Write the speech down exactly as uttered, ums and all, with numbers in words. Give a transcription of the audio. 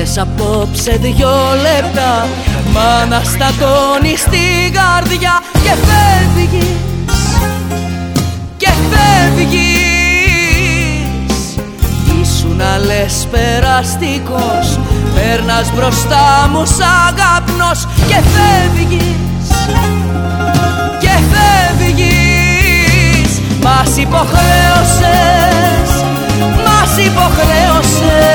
Ήρθες απόψε δυο λεπτά, μ' αναστατώνεις στην καρδιά. Και φεύγεις, και φεύγεις. Ήσουνα λες περαστικός, περνάς μπροστά μου σαν καπνός. Και φεύγεις, και φεύγεις. Μας υποχρέωσες, μας υποχρέωσες